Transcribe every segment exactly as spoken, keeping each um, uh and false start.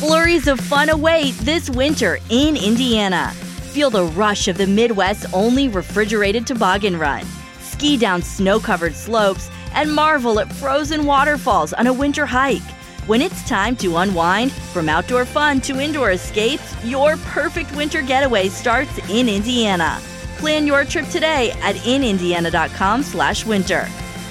Flurries of fun await this winter in Indiana. Feel the rush of the Midwest's only refrigerated toboggan run. Ski down snow-covered slopes and marvel at frozen waterfalls on a winter hike. When it's time to unwind, from outdoor fun to indoor escapes, your perfect winter getaway starts in Indiana. Plan your trip today at in indiana dot com slash winter.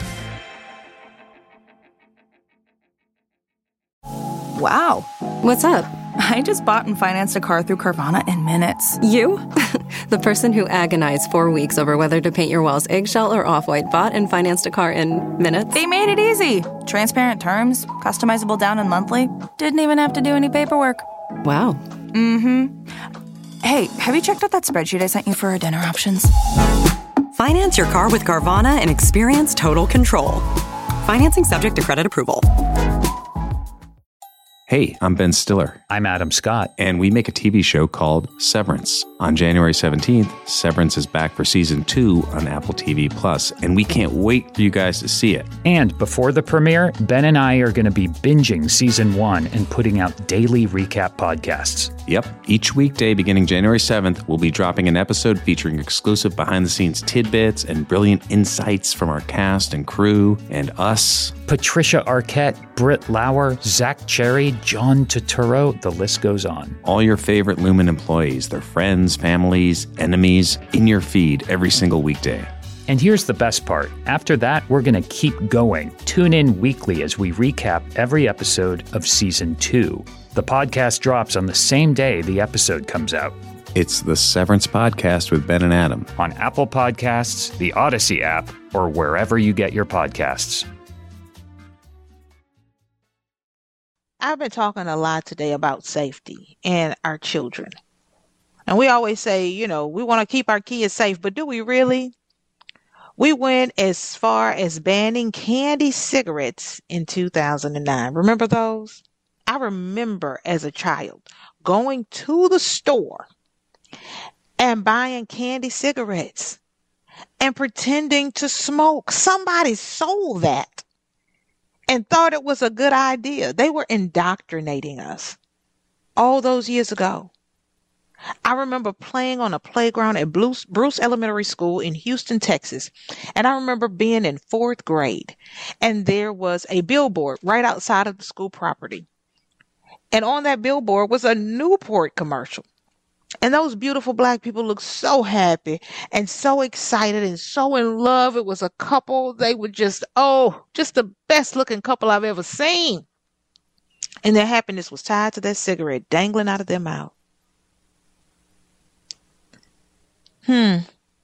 Wow. What's up? I just bought and financed a car through Carvana in minutes. You? The person who agonized four weeks over whether to paint your walls eggshell or off-white bought and financed a car in minutes? They made it easy. Transparent terms, customizable down and monthly. Didn't even have to do any paperwork. Wow. Mm-hmm. Hey, have you checked out that spreadsheet I sent you for our dinner options? Finance your car with Carvana and experience total control. Financing subject to credit approval. Hey, I'm Ben Stiller. I'm Adam Scott. And we make a T V show called Severance. On January seventeenth, Severance is back for season two on Apple T V Plus, and we can't wait for you guys to see it. And before the premiere, Ben and I are going to be binging season one and putting out daily recap podcasts. Yep. Each weekday beginning January seventh, we'll be dropping an episode featuring exclusive behind-the-scenes tidbits and brilliant insights from our cast and crew and us. Patricia Arquette, Britt Lauer, Zach Cherry, John Turturro, the list goes on. All your favorite Lumen employees, their friends, families, enemies, in your feed every single weekday. And here's the best part. After that, we're going to keep going. Tune in weekly as we recap every episode of season two. The podcast drops on the same day the episode comes out. It's the Severance Podcast with Ben and Adam. On Apple Podcasts, the Odyssey app, or wherever you get your podcasts. I've been talking a lot today about safety and our children. And we always say, you know, we want to keep our kids safe, but do we really? We went as far as banning candy cigarettes in two thousand nine. Remember those? I remember as a child going to the store and buying candy cigarettes and pretending to smoke. Somebody sold that and thought it was a good idea. They were indoctrinating us all those years ago. I remember playing on a playground at Bruce, Bruce Elementary School in Houston, Texas. And I remember being in fourth grade. And there was a billboard right outside of the school property. And on that billboard was a Newport commercial. And those beautiful black people looked so happy and so excited and so in love. It was a couple. They were just, oh, just the best looking couple I've ever seen. And their happiness was tied to that cigarette dangling out of their mouth. Hmm.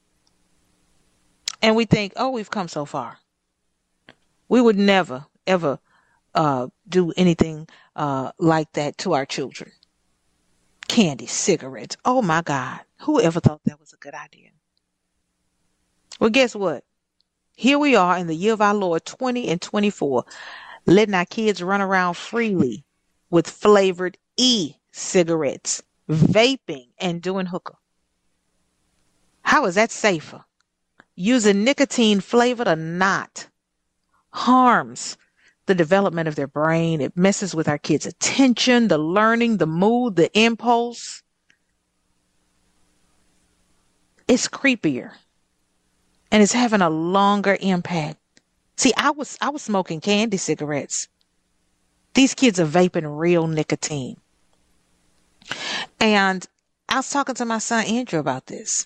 And we think, oh, we've come so far. We would never, ever uh, do anything uh, like that to our children. Candy, cigarettes. Oh my God. Who ever thought that was a good idea? Well, guess what? Here we are in the year of our Lord twenty and twenty-four, letting our kids run around freely with flavored e-cigarettes, vaping, and doing hookah. How is that safer? Using nicotine flavored or not harms the development of their brain. It messes with our kids' attention, the learning, the mood, the impulse. It's creepier. And it's having a longer impact. See, I was I was smoking candy cigarettes. These kids are vaping real nicotine. And I was talking to my son Andrew about this.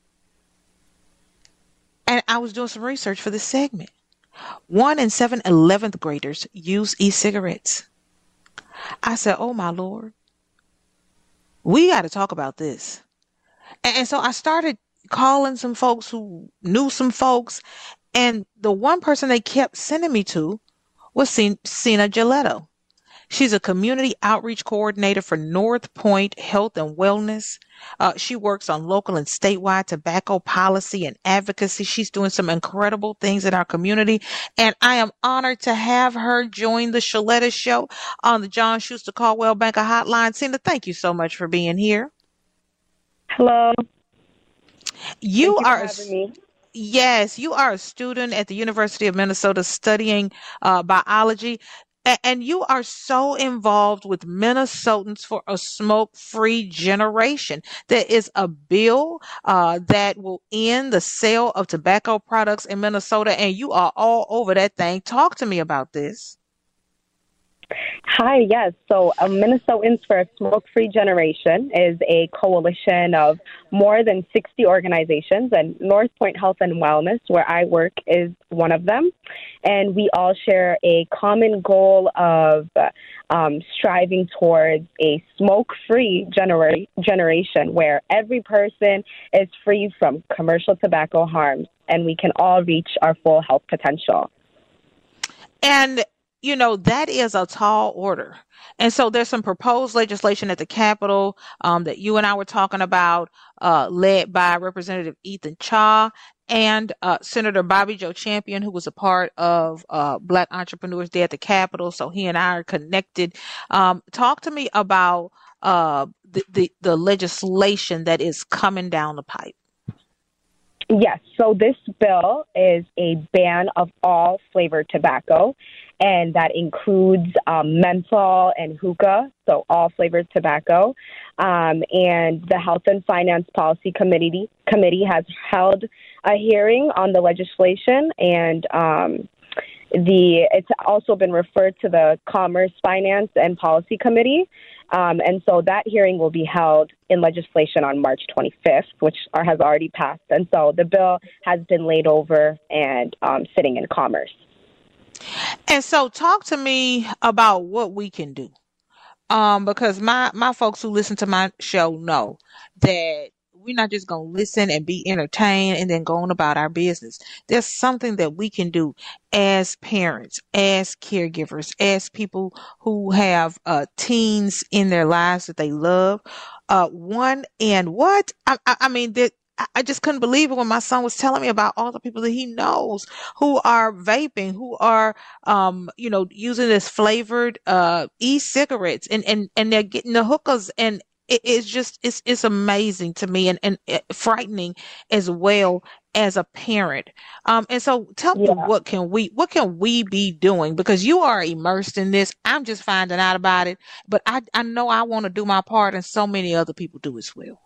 And I was doing some research for this segment. One in seven eleventh graders use e-cigarettes. I said, oh my Lord, we got to talk about this. And, and so I started calling some folks who knew some folks. And the one person they kept sending me to was Sina Giletto. She's a community outreach coordinator for North Point Health and Wellness. Uh, she works on local and statewide tobacco policy and advocacy. She's doing some incredible things in our community. And I am honored to have her join the Shaletta Show on the John Schuster Caldwell Banker Hotline. Sina, thank you so much for being here. Hello. You thank are you for having me. Yes, you are a student at the University of Minnesota studying uh, biology. A- And you are so involved with Minnesotans for a smoke-free generation. There is a bill uh, that will end the sale of tobacco products in Minnesota, and you are all over that thing. Talk to me about this. Hi, yes. So uh, Minnesotans for a Smoke-Free Generation is a coalition of more than sixty organizations, and North Point Health and Wellness, where I work, is one of them. And we all share a common goal of um, striving towards a smoke-free genera- generation where every person is free from commercial tobacco harms, and we can all reach our full health potential. And you know, that is a tall order. And so there's some proposed legislation at the Capitol um, that you and I were talking about, uh, led by Representative Ethan Cha and uh, Senator Bobby Joe Champion, who was a part of uh, Black Entrepreneurs Day at the Capitol. So he and I are connected. Um, talk to me about uh, the, the, the legislation that is coming down the pipe. Yes, so this bill is a ban of all flavored tobacco, and that includes um, menthol and hookah, so all flavored tobacco. Um, and the Health and Finance Policy Committee committee has held a hearing on the legislation, and um, the it's also been referred to the Commerce, Finance, and Policy Committee. Um, and so that hearing will be held in legislation on March twenty-fifth, which are, has already passed. And so the bill has been laid over and um, sitting in Commerce. And so talk to me about what we can do. Um, because my, my folks who listen to my show know that we're not just going to listen and be entertained and then go on about our business. There's something that we can do as parents, as caregivers, as people who have uh, teens in their lives that they love. Uh, one, and what? I, I, I mean, that. I just couldn't believe it when my son was telling me about all the people that he knows who are vaping, who are, um, you know, using this flavored uh, e-cigarettes, and, and, and they're getting the hookahs, and it, it's just it's it's amazing to me, and and uh, frightening as well as a parent. Um, and so tell Yeah. me, what can we what can we be doing? Because you are immersed in this. I'm just finding out about it, but I I know I want to do my part, and so many other people do as well.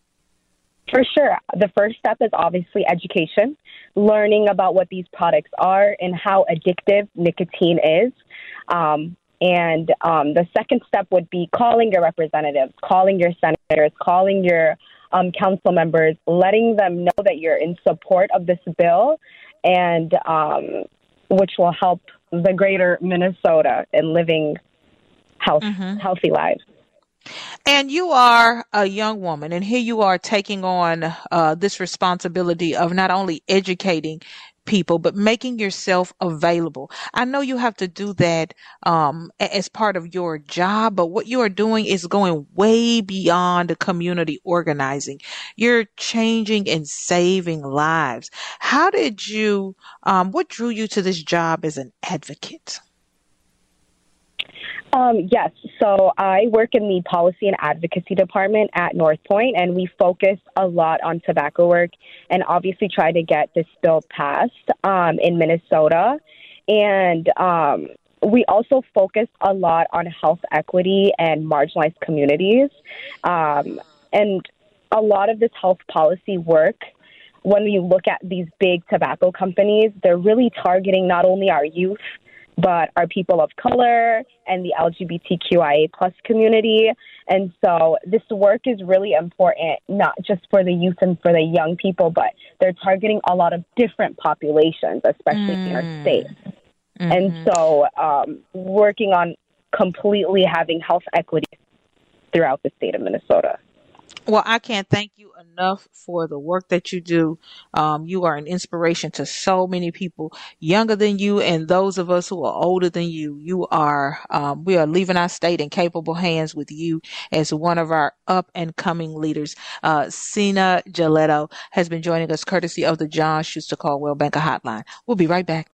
For sure. The first step is obviously education, learning about what these products are and how addictive nicotine is. Um, and um, the second step would be calling your representatives, calling your senators, calling your um, council members, letting them know that you're in support of this bill, and um, which will help the greater Minnesota in living health, Mm-hmm. healthy lives. And you are a young woman, and here you are taking on uh, this responsibility of not only educating people, but making yourself available. I know you have to do that um, a- as part of your job, but what you are doing is going way beyond the community organizing. You're changing and saving lives. How did you, um, what drew you to this job as an advocate? Um, yes, so I work in the policy and advocacy department at North Point, and we focus a lot on tobacco work and obviously try to get this bill passed um, in Minnesota. And um, we also focus a lot on health equity and marginalized communities. Um, and a lot of this health policy work, when you look at these big tobacco companies, they're really targeting not only our youth, but are people of color and the L G B T Q I A plus community. And so this work is really important, not just for the youth and for the young people, but they're targeting a lot of different populations, especially mm. in our state. Mm-hmm. And so um, working on completely having health equity throughout the state of Minnesota. Well, I can't thank you enough for the work that you do. Um, you are an inspiration to so many people younger than you and those of us who are older than you. You are, um, we are leaving our state in capable hands with you as one of our up and coming leaders. Uh, Sina Giletto has been joining us courtesy of the John Schuster Caldwell Banker Hotline. We'll be right back.